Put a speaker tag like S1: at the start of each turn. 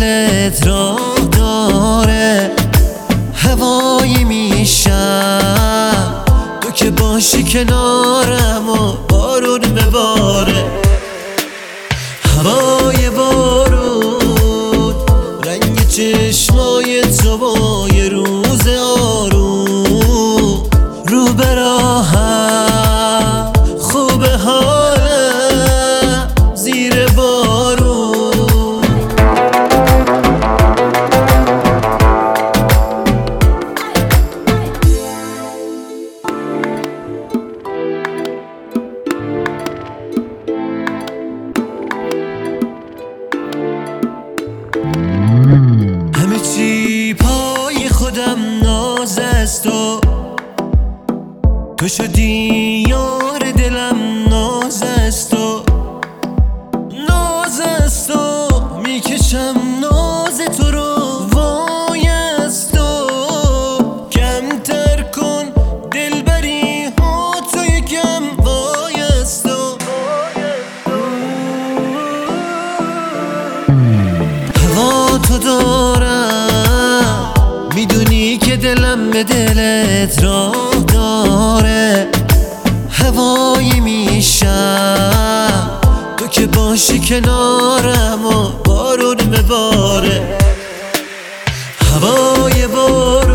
S1: دلت راه داره، هوایی میشم تو که باشی کنارم و بارون بباره. هوای بارون، رنگ چشمای تو با یه روز آروم، رو به راهم خوبه حالم زیر بارون. همه چی پای خودم ناز است و تو شدی یار دلم، ناز است و ناز است و میکشم ناز تو رو، وای است و کمتر کن دلبری ها تو یکم، وای است و هوا تو دارم، میدونی که دلم به دلت راه داره، هوایی میشم تو که باشی کنارم و بارون بباره. هوای بارون